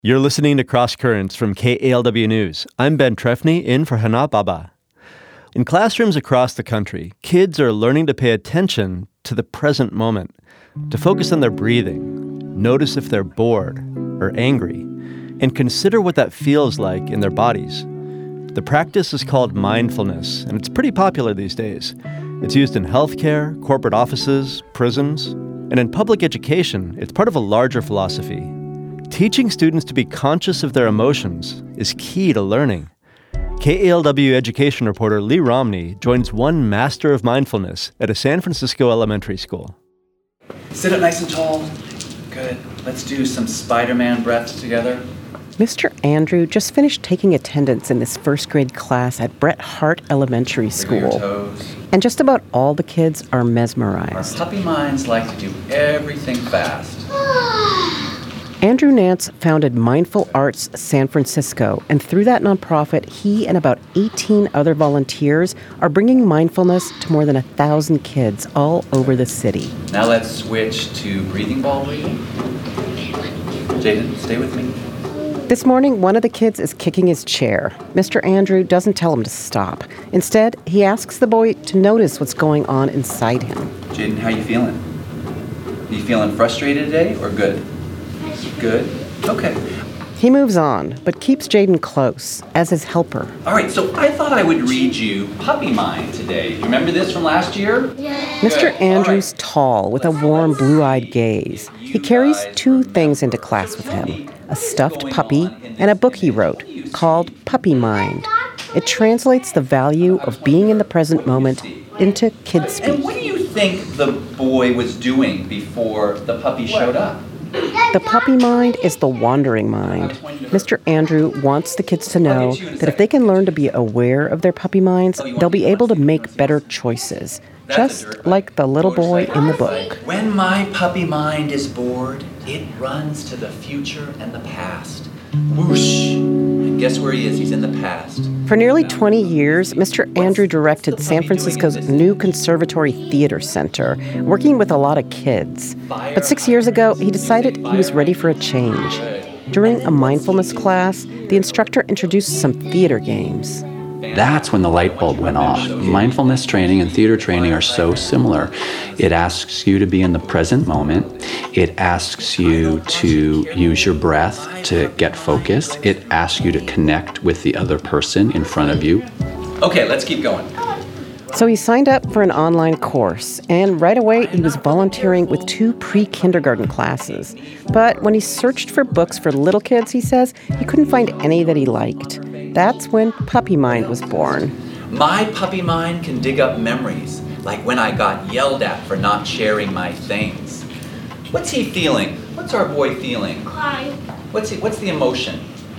You're listening to Cross Currents from KALW News. I'm Ben Trefny, in for Hana Baba. In classrooms across the country, kids are learning to pay attention to the present moment, to focus on their breathing, notice if they're bored or angry, and consider what that feels like in their bodies. The practice is called mindfulness, and it's pretty popular these days. It's used in healthcare, corporate offices, prisons, and in public education, it's part of a larger philosophy. Teaching students to be conscious of their emotions is key to learning. KALW education reporter Lee Romney joins one master of mindfulness at a San Francisco elementary school. Sit up nice and tall. Good. Let's do some Spider-Man breaths together. Mr. Andrew just finished taking attendance in this first grade class at Bret Harte Elementary School. And just about all the kids are mesmerized. Our puppy minds like to do everything fast. Andrew Nance founded Mindful Arts San Francisco, and through that nonprofit, he and about 18 other volunteers are bringing mindfulness to more than 1,000 kids all over the city. Now let's switch to breathing ball breathing. Jaden, stay with me. This morning, one of the kids is kicking his chair. Mr. Andrew doesn't tell him to stop. Instead, he asks the boy to notice what's going on inside him. Jaden, how you feeling? You feeling frustrated today or good? Good. Okay. He moves on, but keeps Jaden close as his helper. All right, so I thought I would read you Puppy Mind today. You remember this from last year? Yeah. Mr. Andrew's tall with a warm, blue-eyed gaze. He carries two things into class with him, a stuffed puppy and a book he wrote called Puppy Mind. It translates the value of being in the present moment into kid speak. And what do you think the boy was doing before the puppy showed up? The puppy mind is the wandering mind. Mr. Andrew wants the kids to know that if they can learn to be aware of their puppy minds, they'll be able to make better choices, just like the little boy in the book. When my puppy mind is bored, it runs to the future and the past. Whoosh! And guess where he is? He's in the past. For nearly 20 years, Mr. Andrew directed San Francisco's new Conservatory Theater Center, working with a lot of kids. But 6 years ago, he decided he was ready for a change. During a mindfulness class, the instructor introduced some theater games. That's when the light bulb went off. Mindfulness training and theater training are so similar. It asks you to be in the present moment. It asks you to use your breath to get focused. It asks you to connect with the other person in front of you. Okay, let's keep going. So he signed up for an online course, and right away he was volunteering with 2 pre-kindergarten classes. But when he searched for books for little kids, he says, he couldn't find any that he liked. That's when Puppy Mind was born. My puppy mind can dig up memories, like when I got yelled at for not sharing my things. What's he feeling? What's our boy feeling? Crying. What's the emotion?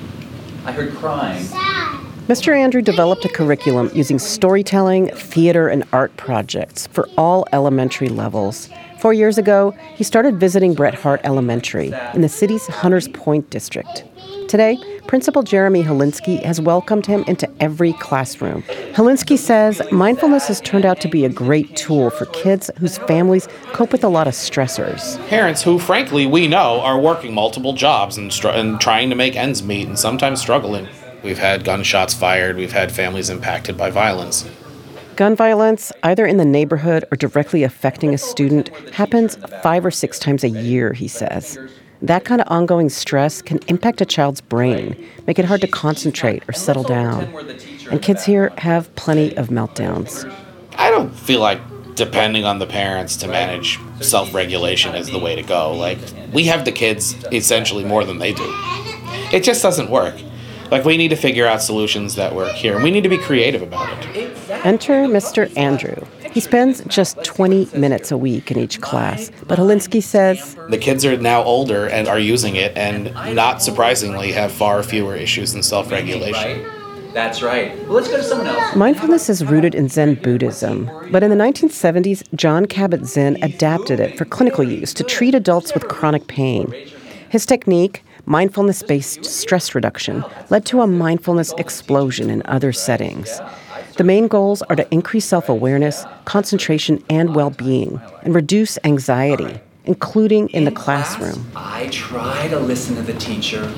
I heard crying. Sad. Mr. Andrew developed a curriculum using storytelling, theater, and art projects for all elementary levels. 4 years ago, he started visiting Bret Harte Elementary in the city's Hunters Point district. Today, Principal Jeremy Holinsky has welcomed him into every classroom. Holinsky says mindfulness has turned out to be a great tool for kids whose families cope with a lot of stressors. Parents who, frankly, we know are working multiple jobs and trying to make ends meet and sometimes struggling. We've had gunshots fired. We've had families impacted by violence. Gun violence, either in the neighborhood or directly affecting a student, happens 5 or 6 times a year, he says. That kind of ongoing stress can impact a child's brain, make it hard to concentrate or settle down. And kids here have plenty of meltdowns. I don't feel like depending on the parents to manage self-regulation is the way to go. Like, we have the kids essentially more than they do. It just doesn't work. Like, we need to figure out solutions that work here, and we need to be creative about it. Enter Mr. Andrew. He spends just 20 minutes a week in each class, but Holinsky says the kids are now older and are using it, and not surprisingly have far fewer issues in self-regulation. That's right. Well, let's go to someone else. Mindfulness is rooted in Zen Buddhism, but in the 1970s, Jon Kabat-Zinn adapted it for clinical use to treat adults with chronic pain. His technique, mindfulness-based stress reduction, led to a mindfulness explosion in other settings. The main goals are to increase self-awareness, concentration, and well-being, and reduce anxiety, including in the classroom. I try to listen to the teacher,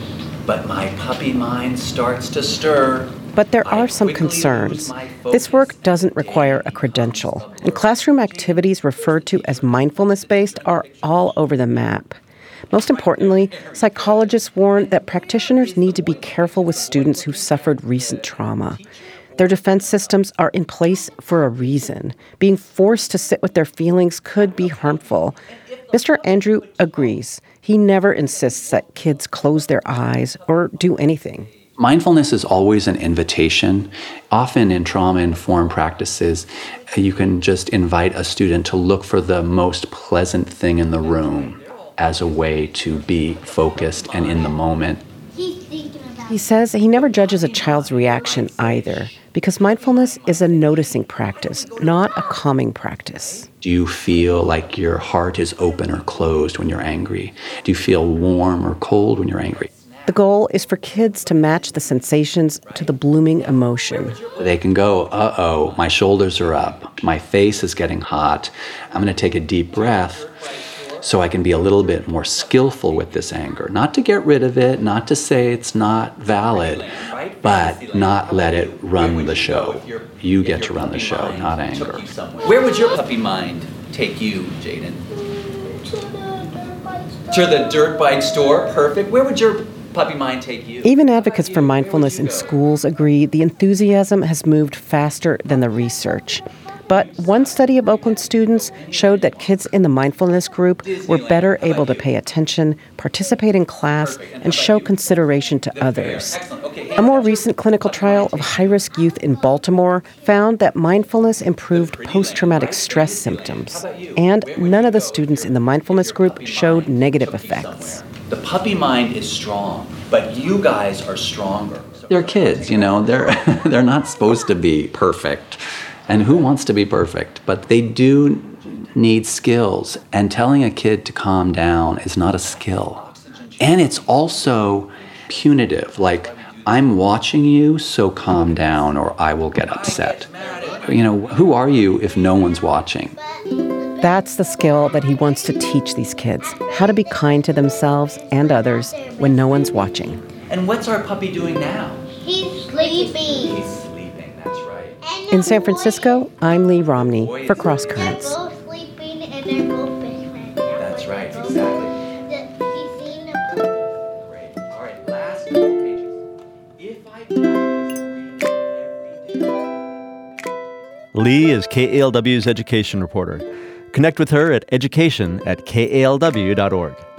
but my puppy mind starts to stir. But there are some concerns. This work doesn't require a credential, and classroom activities referred to as mindfulness-based are all over the map. Most importantly, psychologists warn that practitioners need to be careful with students who suffered recent trauma. Their defense systems are in place for a reason. Being forced to sit with their feelings could be harmful. Mr. Andrew agrees. He never insists that kids close their eyes or do anything. Mindfulness is always an invitation. Often in trauma-informed practices, you can just invite a student to look for the most pleasant thing in the room as a way to be focused and in the moment. He says he never judges a child's reaction either, because mindfulness is a noticing practice, not a calming practice. Do you feel like your heart is open or closed when you're angry? Do you feel warm or cold when you're angry? The goal is for kids to match the sensations to the blooming emotion. They can go, uh-oh, my shoulders are up, my face is getting hot. I'm going to take a deep breath so I can be a little bit more skillful with this anger. Not to get rid of it, not to say it's not valid, but not let it run the show. You get to run the show, not anger. Where would your puppy mind take you, Jaden? To the dirt bike store? Perfect. Where would your puppy mind take you? Even advocates for mindfulness in schools agree the enthusiasm has moved faster than the research. But one study of Oakland students showed that kids in the mindfulness group were better able to pay attention, participate in class, and show consideration to others. A more recent clinical trial of high-risk youth in Baltimore found that mindfulness improved post-traumatic stress symptoms, and none of the students in the mindfulness group showed negative effects. The puppy mind is strong, but you guys are stronger. They're kids, they're not supposed to be perfect. And who wants to be perfect? But they do need skills. And telling a kid to calm down is not a skill. And it's also punitive. Like, I'm watching you, so calm down or I will get upset. Who are you if no one's watching? That's the skill that he wants to teach these kids, how to be kind to themselves and others when no one's watching. And what's our puppy doing now? He's sleeping. He's sleeping, that's right. In San Francisco, I'm Lee Romney for Cross Currents. They're both sleeping and they're both best friends. That's right, exactly. He's seen a puppy. Great. All right, last couple pages. If I practice reading every day. Lee is KALW's education reporter. Connect with her at education@kalw.org.